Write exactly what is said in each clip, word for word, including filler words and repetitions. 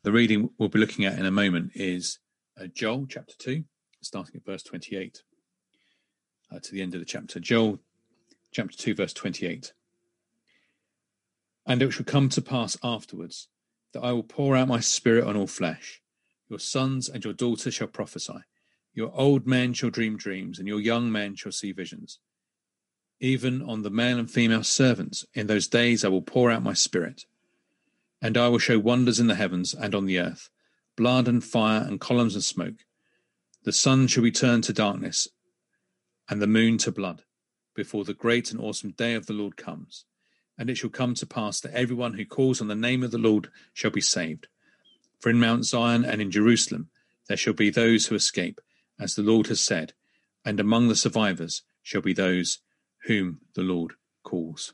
The reading we'll be looking at in a moment is uh, Joel chapter two, starting at verse twenty-eight uh, to the end of the chapter. Joel chapter two, verse twenty-eight. And it shall come to pass afterwards that I will pour out my spirit on all flesh. Your sons and your daughters shall prophesy. Your old men shall dream dreams, and your young men shall see visions. Even on the male and female servants, in those days I will pour out my spirit. And I will show wonders in the heavens and on the earth, blood and fire and columns of smoke. The sun shall be turned to darkness, and the moon to blood, before the great and awesome day of the Lord comes. And it shall come to pass that everyone who calls on the name of the Lord shall be saved. For in Mount Zion and in Jerusalem there shall be those who escape, as the Lord has said, and among the survivors shall be those whom the Lord calls.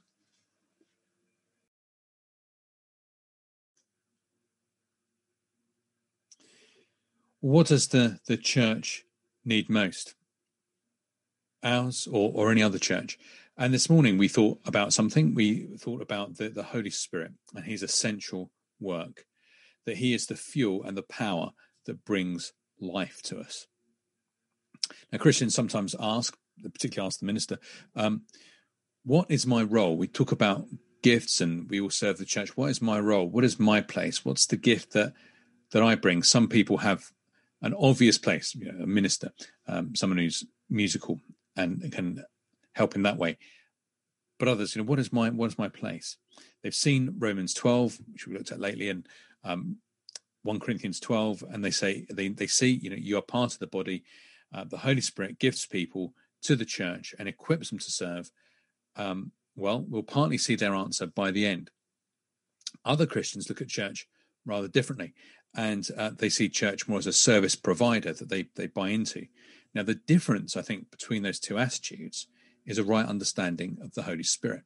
What does the, the church need most? Ours or, or any other church? And this morning we thought about something. We thought about the, the Holy Spirit and his essential work, that he is the fuel and the power that brings life to us. Now, Christians sometimes ask, particularly ask the minister, um, what is my role? We talk about gifts and we all serve the church. What is my role? What is my place? What's the gift that, that I bring? Some people have an obvious place, you know, a minister, um, someone who's musical and can help in that way. But others, you know, what is my what is my place? They've seen Romans twelve, which we looked at lately, and um, First Corinthians twelve, and they say they they see, you know, you are part of the body. Uh, the Holy Spirit gifts people to the church and equips them to serve. Um, well, we'll partly see their answer by the end. Other Christians look at church rather differently, and uh, they see church more as a service provider that they they buy into. Now, the difference, I think, between those two attitudes is a right understanding of the Holy Spirit.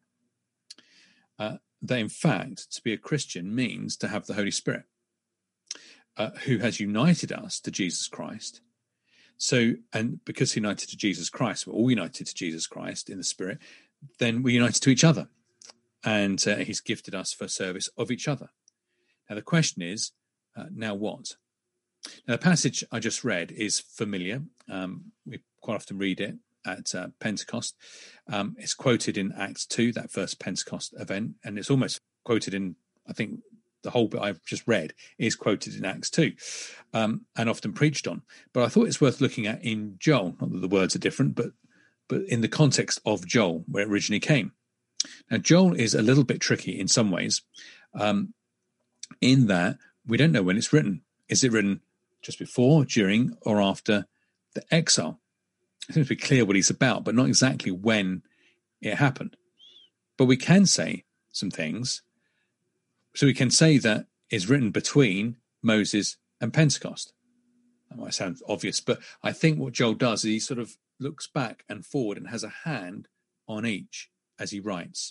Uh, that, in fact, to be a Christian means to have the Holy Spirit, uh, who has united us to Jesus Christ. So, and because he united to Jesus Christ, we're all united to Jesus Christ in the Spirit, then we're united to each other. And uh, he's gifted us for service of each other. Now, the question is, uh, now what? Now, the passage I just read is familiar. Um, we quite often read it at uh, Pentecost. Um, it's quoted in Acts two, that first Pentecost event, and it's almost quoted in, I think, the whole bit I've just read is quoted in Acts two, um, and often preached on. But I thought it's worth looking at in Joel, not that the words are different, but but in the context of Joel, where it originally came. Now, Joel is a little bit tricky in some ways, um, in that we don't know when it's written. Is it written just before, during, or after the exile? It seems to be clear what he's about, but not exactly when it happened. But we can say some things. So we can say that it's written between Moses and Pentecost. That might sound obvious, but I think what Joel does is he sort of looks back and forward and has a hand on each as he writes.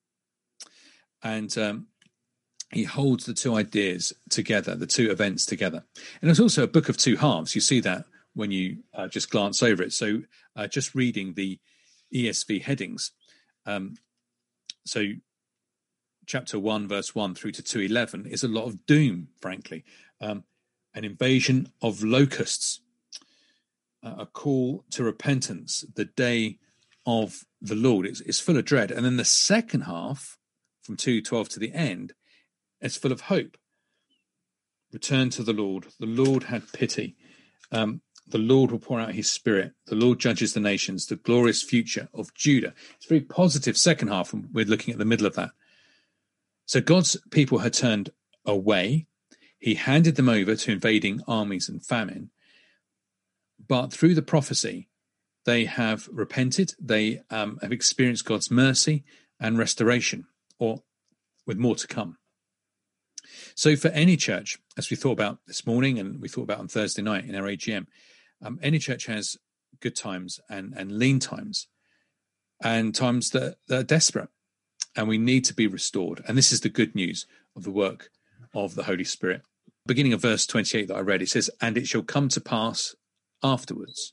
And um, he holds the two ideas together, the two events together. And it's also a book of two halves. You see that when you uh, just glance over it. So uh, just reading the E S V headings. Um, so chapter one, verse one through to two eleven is a lot of doom, frankly. Um, an invasion of locusts, uh, a call to repentance, the day of the Lord. It's, it's full of dread. And then the second half, from two twelve to the end, it's full of hope. Return to the Lord. The Lord had pity. Um, the Lord will pour out his spirit. The Lord judges the nations, the glorious future of Judah. It's a very positive second half, and we're looking at the middle of that. So God's people had turned away. He handed them over to invading armies and famine. But through the prophecy, they have repented. They um, have experienced God's mercy and restoration, or with more to come. So for any church, as we thought about this morning and we thought about on Thursday night in our A G M, um, any church has good times and, and lean times and times that, that are desperate, and we need to be restored. And this is the good news of the work of the Holy Spirit. Beginning of verse twenty-eight that I read, it says, and it shall come to pass afterwards.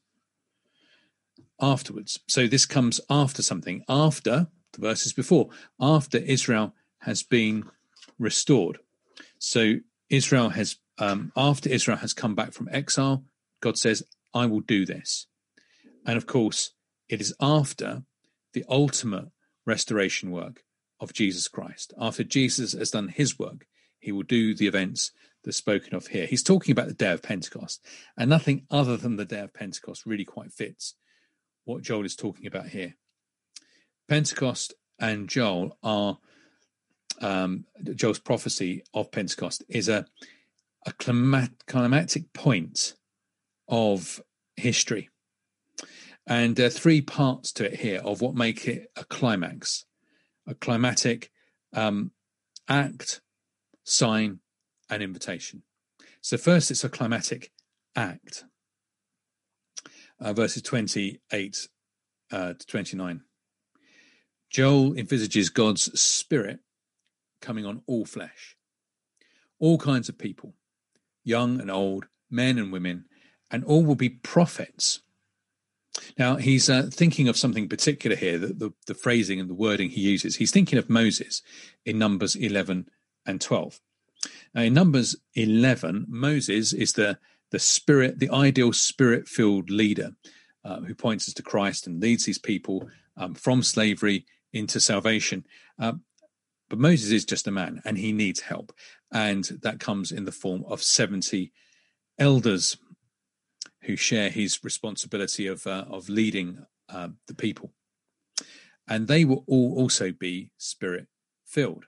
Afterwards. So this comes after something, after the verses before, after Israel has been restored. So Israel has um, after Israel has come back from exile, God says, I will do this. And of course, it is after the ultimate restoration work of Jesus Christ. After Jesus has done his work, he will do the events that's spoken of here. He's talking about the day of Pentecost, and nothing other than the day of Pentecost really quite fits what Joel is talking about here. Pentecost and Joel are, um, Joel's prophecy of Pentecost is a, a climat- climatic point of history. And there are three parts to it here of what make it a climax, a climatic um, act, sign, and invitation. So first, it's a climatic act. Uh, verses twenty-eight uh, to twenty-nine. Joel envisages God's Spirit coming on all flesh, all kinds of people, young and old, men and women, and all will be prophets. Now, he's uh, thinking of something particular here, the, the, the phrasing and the wording he uses. He's thinking of Moses in Numbers eleven and twelve. Now, in Numbers eleven, Moses is the, the spirit, the ideal spirit-filled leader uh, who points us to Christ and leads these people um, from slavery into salvation. Uh, but Moses is just a man, and he needs help. And that comes in the form of seventy elders who share his responsibility of uh, of leading uh, the people. And they will all also be spirit-filled.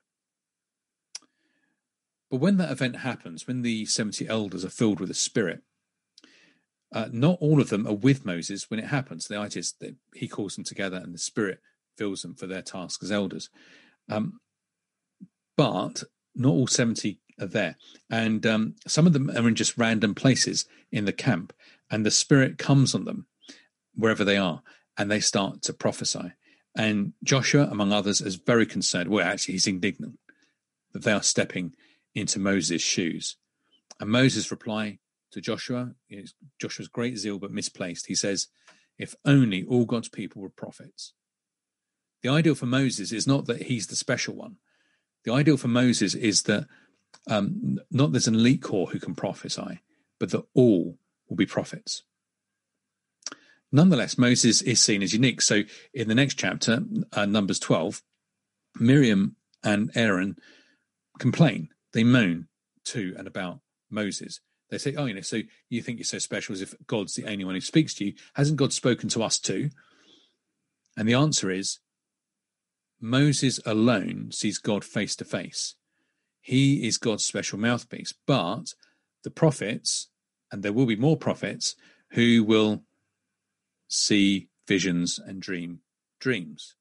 But when that event happens, when the seventy elders are filled with the Spirit, uh, not all of them are with Moses when it happens. The idea is that he calls them together and the Spirit fills them for their task as elders. Um, but not all seventy are there. And um, some of them are in just random places in the camp, and the Spirit comes on them wherever they are, and they start to prophesy. And Joshua, among others, is very concerned. Well, actually, he's indignant that they are stepping into Moses' shoes. And Moses' reply to Joshua is Joshua's great zeal, but misplaced. He says, if only all God's people were prophets. The ideal for Moses is not that he's the special one. The ideal for Moses is that um, not there's an elite corps who can prophesy, but that all will be prophets. Nonetheless, Moses is seen as unique. So in the next chapter, uh, Numbers twelve, Miriam and Aaron complain. They moan to and about Moses. They say, oh, you know, so you think you're so special as if God's the only one who speaks to you. Hasn't God spoken to us too? And the answer is, Moses alone sees God face to face. He is God's special mouthpiece. But the prophets, and there will be more prophets, who will see visions and dream dreams.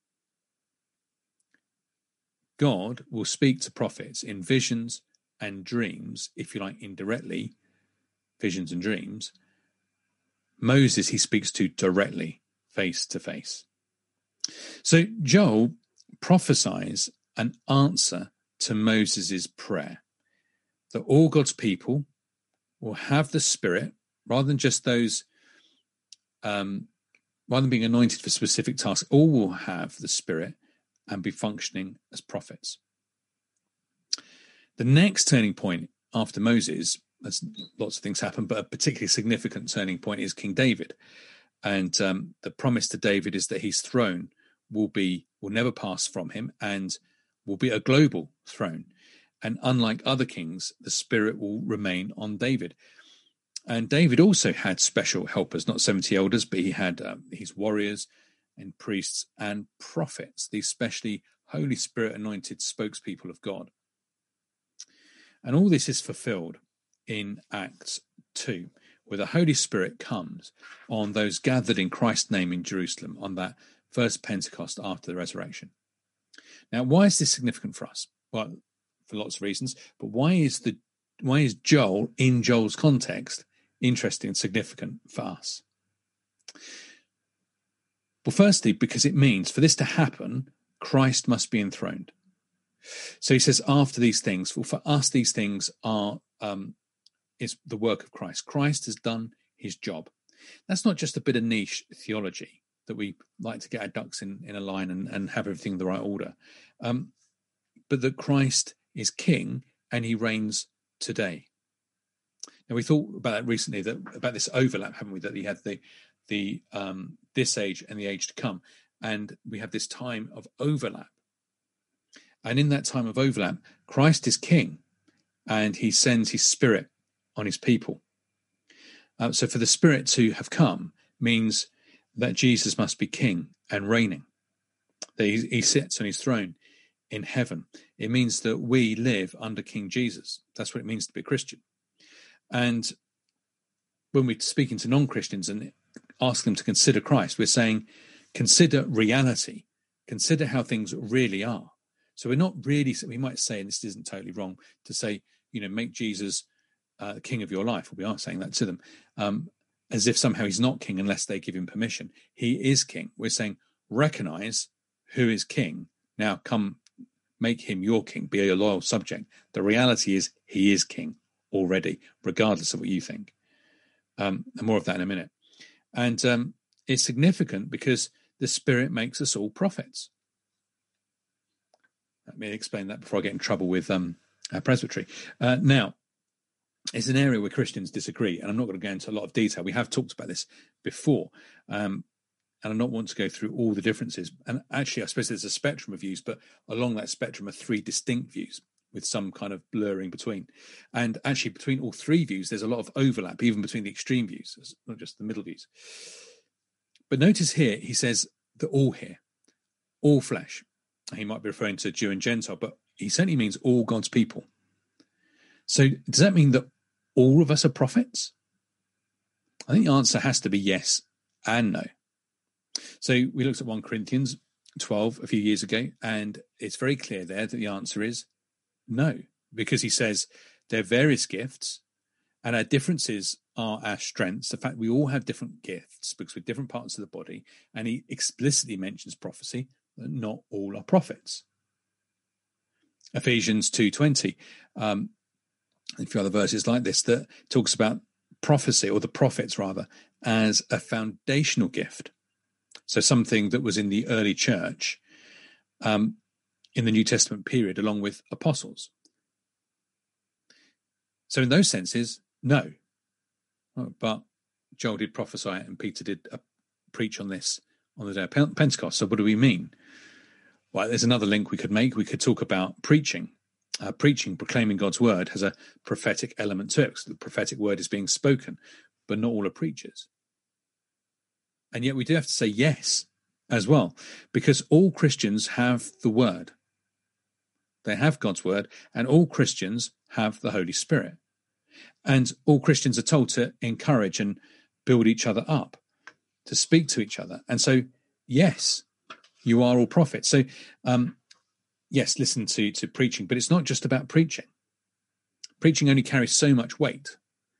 God will speak to prophets in visions and dreams, if you like, indirectly, visions and dreams. Moses, he speaks to directly, face to face. So Joel prophesies an answer to Moses' prayer, that all God's people will have the Spirit, rather than just those, um, rather than being anointed for specific tasks, all will have the Spirit and be functioning as prophets. The next turning point after Moses, as lots of things happen, but a particularly significant turning point is King David. And um, the promise to David is that his throne will be will never pass from him and will be a global throne. And unlike other kings, the Spirit will remain on David. And David also had special helpers, not seventy elders, but he had um, his warriors and priests and prophets, these specially Holy Spirit anointed spokespeople of God. And all this is fulfilled in Acts two, where the Holy Spirit comes on those gathered in Christ's name in Jerusalem on that first Pentecost after the resurrection. Now, why is this significant for us? Well, for lots of reasons, but why is the why is Joel, in Joel's context, interesting and significant for us? Well, firstly, because it means for this to happen, Christ must be enthroned. So he says, after these things, well, for us, these things are um, is the work of Christ. Christ has done his job. That's not just a bit of niche theology that we like to get our ducks in, in a line and, and have everything in the right order, um, but that Christ is king and he reigns today. Now, we thought about that recently, that about this overlap, haven't we? That you had the the um, this age and the age to come, and we have this time of overlap. And in that time of overlap, Christ is king, and he sends his Spirit on his people. Uh, so for the Spirit to have come means that Jesus must be king and reigning, that he, he sits on his throne in heaven. It means that we live under King Jesus. That's what it means to be a Christian. And when we're speaking to non-Christians and ask them to consider Christ, we're saying, consider reality, consider how things really are. So we're not really, we might say, and this isn't totally wrong, to say, you know, make Jesus uh, king of your life. We are saying that to them, um, as if somehow he's not king unless they give him permission. He is king. We're saying, recognize who is king. Now come make him your king, be a loyal subject. The reality is he is king already, regardless of what you think. Um, and more of that in a minute. And um, it's significant because the Spirit makes us all prophets. Let me explain that before I get in trouble with um, our presbytery. Uh, now, it's an area where Christians disagree, and I'm not going to go into a lot of detail. We have talked about this before, um, and I don't want to go through all the differences. And actually, I suppose there's a spectrum of views, but along that spectrum are three distinct views with some kind of blurring between. And actually, between all three views, there's a lot of overlap, even between the extreme views, not just the middle views. But notice here, he says that all here, all flesh. He might be referring to Jew and Gentile, but he certainly means all God's people. So does that mean that all of us are prophets? I think the answer has to be yes and no. So we looked at First Corinthians twelve a few years ago, and it's very clear there that the answer is no, because he says there are various gifts, and our differences are our strengths. The fact we all have different gifts because we're different parts of the body, and he explicitly mentions prophecy, that not all are prophets. Ephesians two twenty, um, and a few other verses like this, that talks about prophecy, or the prophets rather, as a foundational gift. So something that was in the early church um, in the New Testament period, along with apostles. So in those senses, no. But Joel did prophesy and Peter did uh, preach on this on the day of Pentecost. So what do we mean? Well, there's another link we could make. We could talk about preaching. Uh, preaching, proclaiming God's word, has a prophetic element to it, because the prophetic word is being spoken, but not all are preachers. And yet we do have to say yes as well, because all Christians have the word. They have God's word, and all Christians have the Holy Spirit. And all Christians are told to encourage and build each other up, to speak to each other. And so, yes, you are all prophets. So, um, yes, listen to, to preaching, but it's not just about preaching. Preaching only carries so much weight.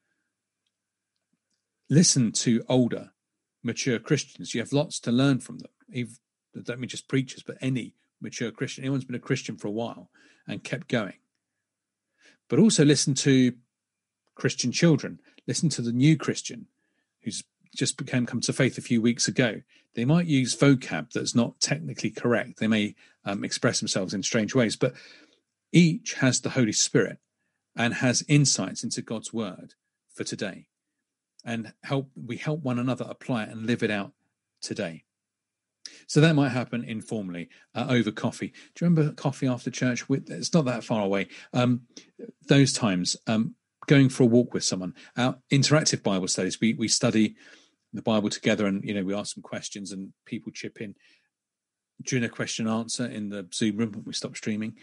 Listen to older, mature Christians. You have lots to learn from them. Even, I don't mean just preachers, but any mature Christian. Anyone's been a Christian for a while and kept going. But also listen to Christian children. Listen to the new Christian who's just became come to faith a few weeks ago. They might use vocab that's not technically correct. They may um, express themselves in strange ways, but each has the Holy Spirit and has insights into God's word for today. And help we help one another apply it and live it out today. So that might happen informally uh, over coffee. Do you remember coffee after church? It's not that far away. Um, those times, um, going for a walk with someone. Our interactive Bible studies, we we study the Bible together, and you know we ask some questions and people chip in during a question and answer in the Zoom room when we stop streaming.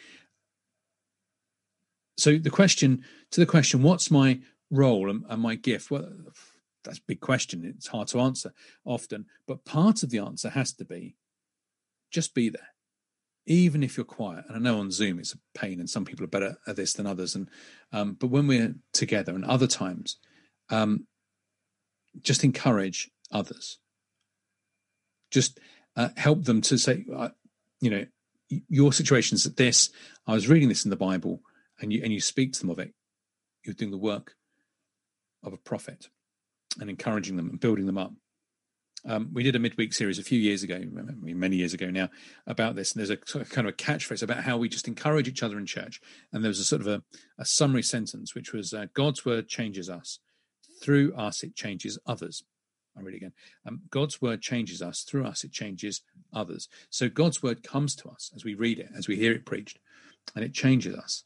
So the question to the question, what's my role and, and my gift? Well, that's a big question. It's hard to answer often, but part of the answer has to be just be there, even if you're quiet. And I know on Zoom it's a pain, and some people are better at this than others. And um, but when we're together, and other times, um, just encourage others. Just uh, help them to say, uh, you know, your situation's at this. I was reading this in the Bible, and you and you speak to them of it. You're doing the work of a prophet and encouraging them and building them up. Um, we did a midweek series a few years ago, I mean, many years ago now, about this. And there's a kind of a catchphrase about how we just encourage each other in church. And there was a sort of a, a summary sentence, which was uh, God's word changes us. Through us, it changes others. I'll read it again. Um, God's word changes us. Through us, it changes others. So God's word comes to us as we read it, as we hear it preached, and it changes us.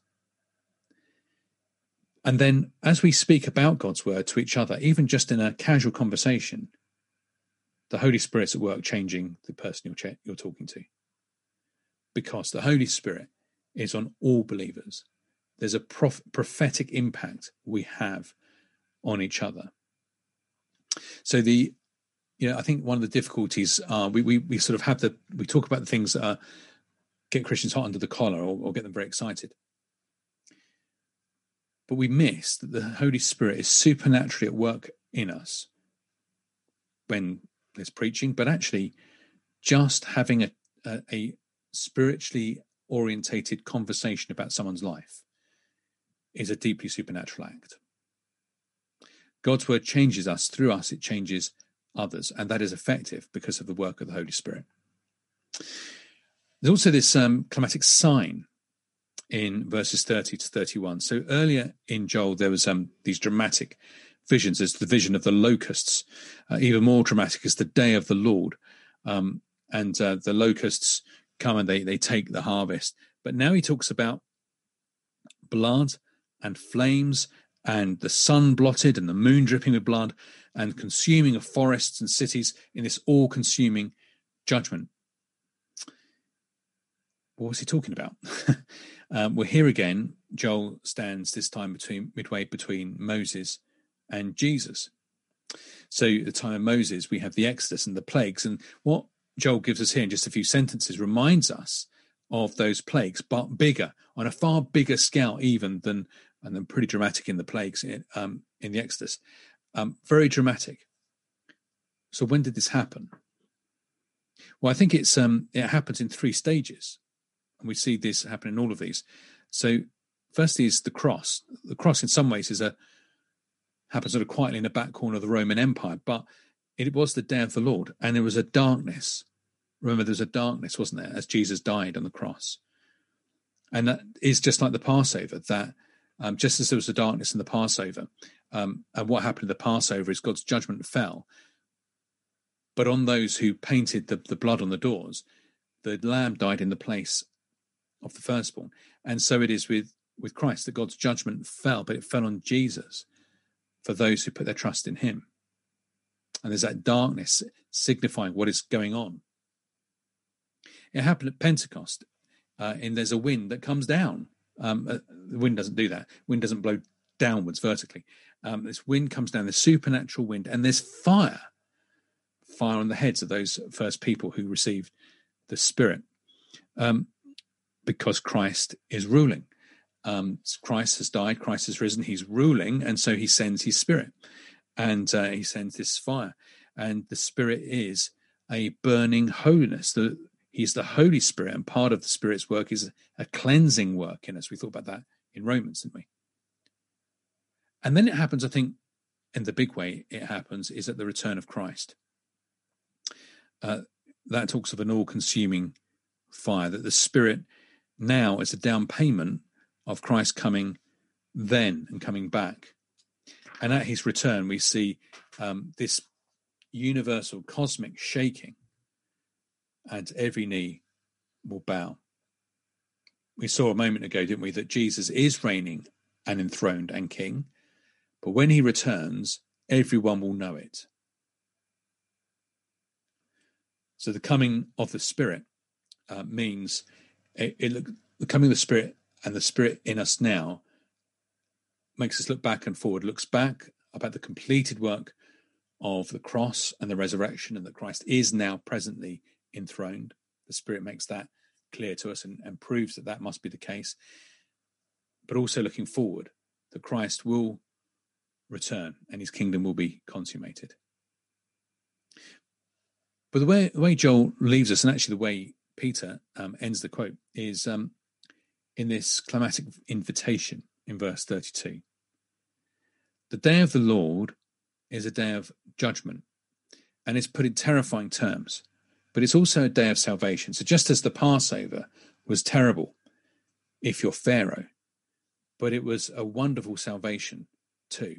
And then as we speak about God's word to each other, even just in a casual conversation, the Holy Spirit's at work changing the person you're, ch- you're talking to. Because the Holy Spirit is on all believers. There's a prof- prophetic impact we have on each other. So the, you know, I think one of the difficulties are we, we, we sort of have the, we talk about the things that are, get Christians hot under the collar or, or get them very excited. But we miss that the Holy Spirit is supernaturally at work in us when there's preaching, but actually just having a, a, a spiritually orientated conversation about someone's life is a deeply supernatural act. God's word changes us. Through us, it changes others, and that is effective because of the work of the Holy Spirit. There's also this um, climatic sign in verses thirty to thirty-one. So earlier in Joel, there was um, these dramatic visions. There's the vision of the locusts. Uh, even more dramatic is the day of the Lord. Um, and uh, the locusts come and they, they take the harvest. But now he talks about blood and flames and the sun blotted and the moon dripping with blood and consuming of forests and cities in this all-consuming judgment. What was he talking about? um, well, here again, Joel stands this time between midway between Moses and Jesus. So at the time of Moses, we have the Exodus and the plagues. And what Joel gives us here in just a few sentences reminds us of those plagues, but bigger, on a far bigger scale even than, and then pretty dramatic in the plagues in, um, in the Exodus. Um, very dramatic. So when did this happen? Well, I think it's um, it happens in three stages. And we see this happen in all of these. So firstly is the cross. The cross in some ways is a happens sort of quietly in the back corner of the Roman Empire, but it was the day of the Lord, and there was a darkness. Remember, there was a darkness, wasn't there, as Jesus died on the cross. And that is just like the Passover, that um, just as there was a darkness in the Passover, um, and what happened in the Passover is God's judgment fell. But on those who painted the, the blood on the doors, the lamb died in the place of the firstborn. And so it is with, with Christ, that God's judgment fell, but it fell on Jesus for those who put their trust in him. And there's that darkness signifying what is going on. It happened at Pentecost, uh, and there's a wind that comes down. Um, uh, the wind doesn't do that. Wind doesn't blow downwards vertically. Um, this wind comes down, this supernatural wind, and there's fire. Fire on the heads of those first people who received the Spirit. Um, because Christ is ruling. Um, Christ has died, Christ has risen, he's ruling, and so he sends his Spirit. And uh, he sends this fire. And the Spirit is a burning holiness. The, he's the Holy Spirit, and part of the Spirit's work is a cleansing work in us. We thought about that in Romans, didn't we? And then it happens, I think, in the big way it happens, is at the return of Christ. Uh, that talks of an all-consuming fire, that the Spirit now is a down payment of Christ coming then and coming back. And at his return, we see um, this universal cosmic shaking, and every knee will bow. We saw a moment ago, didn't we, that Jesus is reigning and enthroned and king, but when he returns, everyone will know it. So the coming of the Spirit uh, means it, it, the coming of the Spirit and the Spirit in us now makes us look back and forward, looks back about the completed work of the cross and the resurrection, and that Christ is now presently enthroned. The Spirit makes that clear to us and, and proves that that must be the case. But also looking forward, that Christ will return and his kingdom will be consummated. But the way, the way Joel leaves us, and actually the way Peter um, ends the quote, is um, in this climatic invitation in verse thirty-two. The day of the Lord is a day of judgment, and it's put in terrifying terms, but it's also a day of salvation. So just as the Passover was terrible if you're Pharaoh, but it was a wonderful salvation too.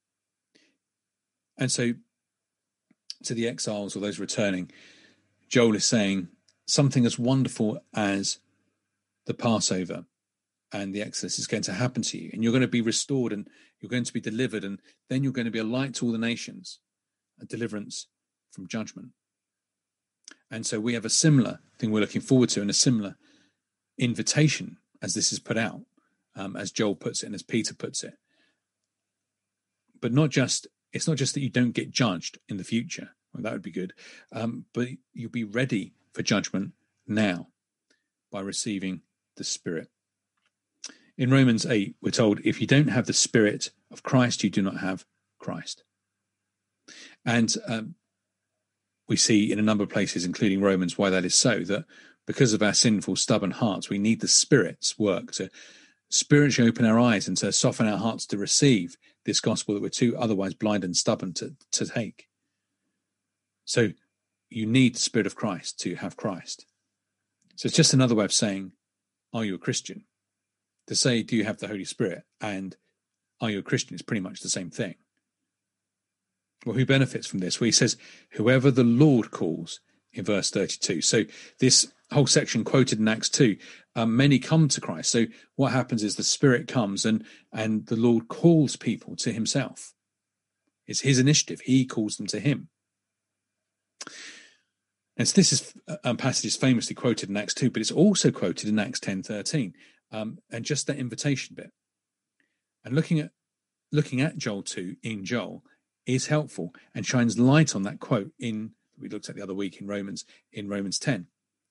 And so to the exiles or those returning, Joel is saying something as wonderful as the Passover and the Exodus is going to happen to you, and you're going to be restored, and you're going to be delivered, and then you're going to be a light to all the nations, a deliverance from judgment. And so we have a similar thing we're looking forward to, and a similar invitation as this is put out, um, as Joel puts it and as Peter puts it. But not just, it's not just that you don't get judged in the future. Well, that would be good. Um, but you'll be ready for judgment now by receiving the Spirit. In Romans eight, we're told, if you don't have the Spirit of Christ, you do not have Christ. And um, we see in a number of places, including Romans, why that is so, that because of our sinful, stubborn hearts, we need the Spirit's work to spiritually open our eyes and to soften our hearts to receive this gospel that we're too otherwise blind and stubborn to, to take. So you need the Spirit of Christ to have Christ. So it's just another way of saying, are you a Christian? To say, do you have the Holy Spirit? And are you a Christian? It's pretty much the same thing. Well, who benefits from this? Well, he says, whoever the Lord calls, in verse thirty-two. So this whole section quoted in Acts two, um, many come to Christ. So what happens is the Spirit comes and, and the Lord calls people to himself. It's his initiative. He calls them to him. And so this is a passage is famously quoted in Acts two, but it's also quoted in Acts ten thirteen. Um, and just that invitation bit. And looking at looking at Joel two in Joel is helpful and shines light on that quote in we looked at the other week in Romans in Romans ten.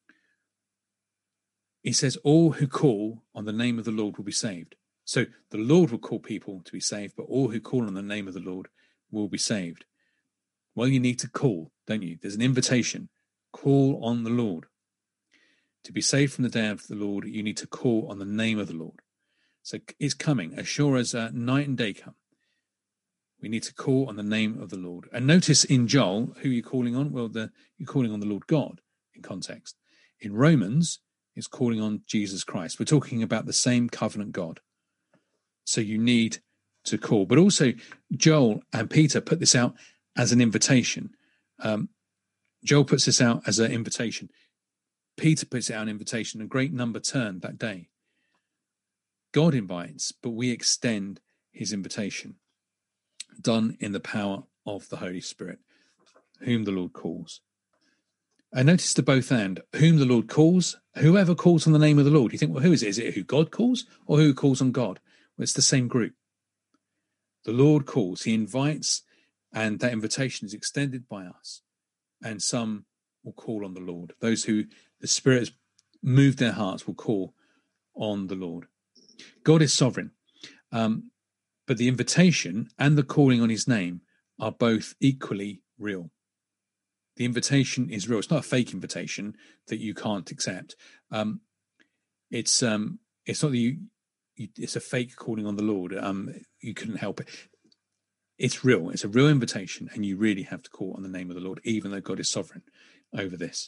He says, all who call on the name of the Lord will be saved. So the Lord will call people to be saved, but all who call on the name of the Lord will be saved. Well, you need to call, don't you? There's an invitation. Call on the Lord. To be saved from the day of the Lord, you need to call on the name of the Lord. So it's coming, as sure as uh, night and day come. We need to call on the name of the Lord. And notice in Joel, who you're calling on? Well, the, you're calling on the Lord God in context. In Romans, it's calling on Jesus Christ. We're talking about the same covenant God. So you need to call. But also, Joel and Peter put this out as an invitation. Um, Joel puts this out as an invitation. Peter puts out an invitation. A great number turned that day. God invites, but we extend his invitation, done in the power of the Holy Spirit, whom the Lord calls. And notice the both and, whom the Lord calls, whoever calls on the name of the Lord. You think, well, who is it? Is it who God calls or who calls on God? Well, it's the same group. The Lord calls, he invites, and that invitation is extended by us. And some will call on the Lord. Those who the Spirit has moved their hearts will call on the Lord. God is sovereign, um, but the invitation and the calling on his name are both equally real. The invitation is real. It's not a fake invitation that you can't accept. Um, it's um, it's not that you, you. It's a fake calling on the Lord. Um, you couldn't help it. It's real. It's a real invitation, and you really have to call on the name of the Lord, even though God is sovereign over this.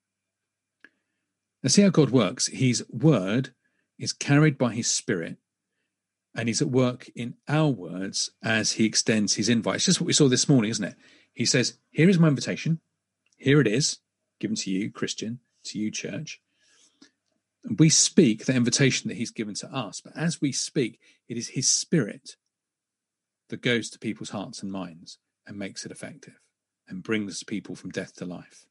Now, see how God works. His word is carried by his Spirit, and he's at work in our words as he extends his invite. It's just what we saw this morning, isn't it? He says, here is my invitation. Here it is, given to you, Christian, to you, church. And we speak the invitation that he's given to us. But as we speak, it is his Spirit that goes to people's hearts and minds and makes it effective and brings people from death to life.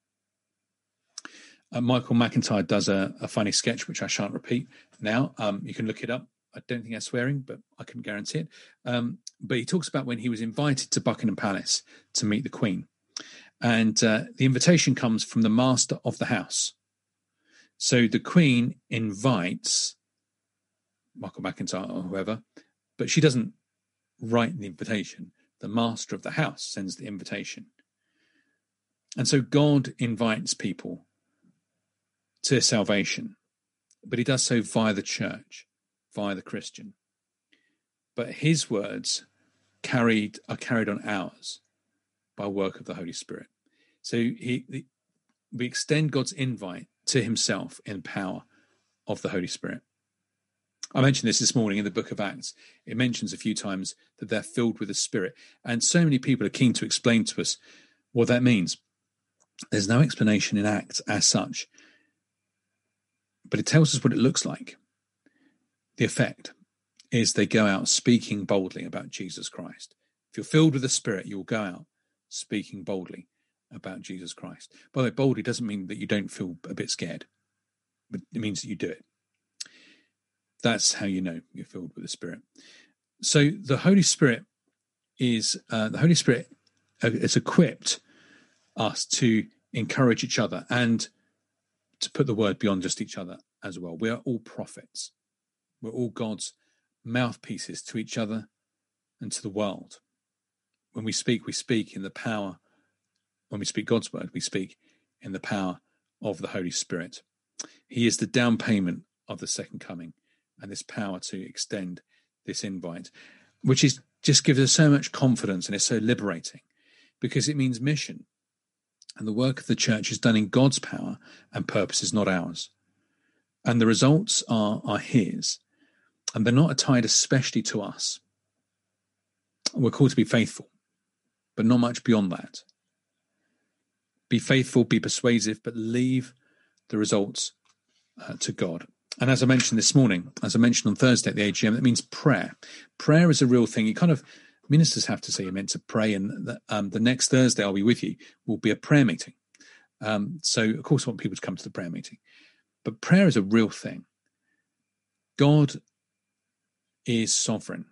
Uh, Michael McIntyre does a, a funny sketch, which I shan't repeat now. Um, you can look it up. I don't think that's swearing, but I can guarantee it. Um, but he talks about when he was invited to Buckingham Palace to meet the Queen. And uh, the invitation comes from the master of the house. So the Queen invites Michael McIntyre or whoever, but she doesn't write the invitation. The master of the house sends the invitation. And so God invites people to salvation, but he does so via the church, via the Christian. But his words carried are carried on ours. by work of the Holy Spirit. So he, the, we extend God's invite to himself in power of the Holy Spirit. I mentioned this this morning in the book of Acts. It mentions a few times that they're filled with the Spirit. And so many people are keen to explain to us what that means. There's no explanation in Acts as such, but it tells us what it looks like. The effect is they go out speaking boldly about Jesus Christ. If you're filled with the Spirit, you'll go out speaking boldly about Jesus Christ. By the way, boldly doesn't mean that you don't feel a bit scared, but it means that you do it. That's how you know you're filled with the Spirit. So the Holy Spirit is uh, the Holy Spirit has equipped us to encourage each other and to put the word beyond just each other as well. We are all prophets. We're all God's mouthpieces to each other and to the world. When we speak, we speak in the power. When we speak God's word, we speak in the power of the Holy Spirit. He is the down payment of the second coming, and this power to extend this invite, which is just gives us so much confidence and is so liberating, because it means mission. And the work of the church is done in God's power and purposes, not ours. And the results are, are his. And they're not tied especially to us. We're called to be faithful, but not much beyond that. Be faithful, be persuasive, but leave the results uh, to God. And as I mentioned this morning, as I mentioned on Thursday at the A G M, that means prayer. Prayer is a real thing. You kind of, ministers have to say you're meant to pray, and the, um, the next Thursday I'll be with you will be a prayer meeting. Um, so, of course, I want people to come to the prayer meeting. But prayer is a real thing. God is sovereign.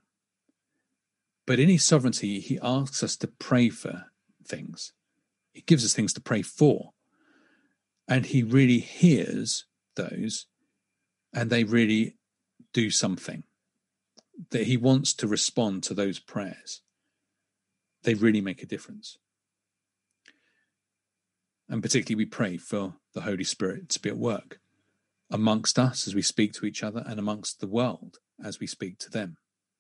But in his sovereignty, he asks us to pray for things. He gives us things to pray for. And he really hears those, and they really do something. That he wants to respond to those prayers. They really make a difference. And particularly we pray for the Holy Spirit to be at work amongst us as we speak to each other, and amongst the world as we speak to them.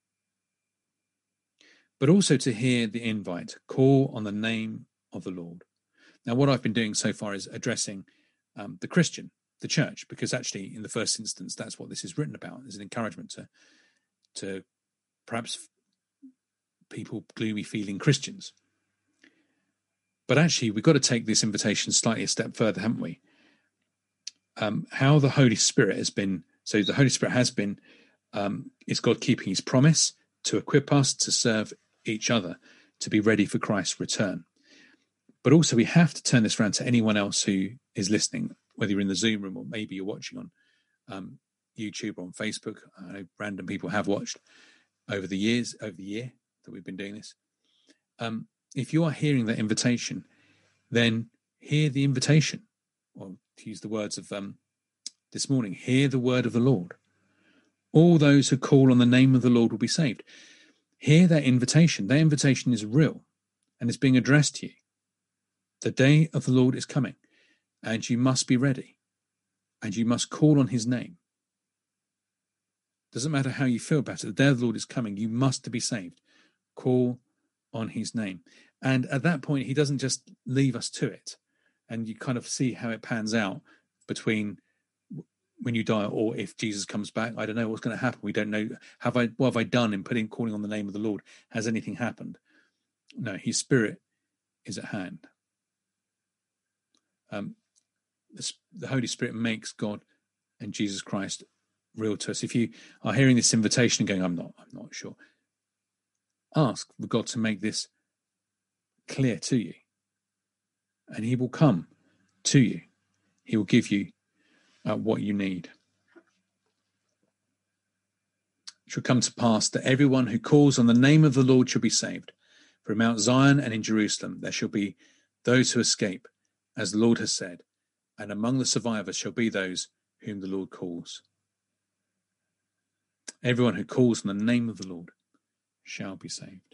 But also to hear the invite, call on the name of the Lord. Now, what I've been doing so far is addressing um, the Christian, the church, because actually in the first instance, that's what this is written about. There's an encouragement to, to perhaps people gloomy feeling Christians. But actually, we've got to take this invitation slightly a step further, haven't we? Um, how the Holy Spirit has been, so the Holy Spirit has been, um, is God keeping his promise to equip us to serve each other, to be ready for Christ's return. But also we have to turn this around to anyone else who is listening, whether you're in the Zoom room or maybe you're watching on um, YouTube or on Facebook. I know random people have watched over the years, over the year that we've been doing this. Um, if you are hearing that invitation, then hear the invitation. Or to use the words of um, this morning, hear the word of the Lord. All those who call on the name of the Lord will be saved. Hear that invitation. That invitation is real and it's being addressed to you. The day of the Lord is coming, and you must be ready, and you must call on his name. Doesn't matter how you feel about it. The day of the Lord is coming. You must be saved. Call on his name. And at that point, he doesn't just leave us to it. And you kind of see how it pans out between when you die or if Jesus comes back. I don't know what's going to happen. We don't know. Have I, what have I done in putting, calling on the name of the Lord? Has anything happened? No, his Spirit is at hand. Um, the, the Holy Spirit makes God and Jesus Christ real to us. If you are hearing this invitation and going, I'm not, I'm not sure, ask for God to make this clear to you, and he will come to you. He will give you uh, what you need. It shall come to pass that everyone who calls on the name of the Lord shall be saved. For in Mount Zion and in Jerusalem there shall be those who escape, as the Lord has said, and among the survivors shall be those whom the Lord calls. Everyone who calls on the name of the Lord shall be saved.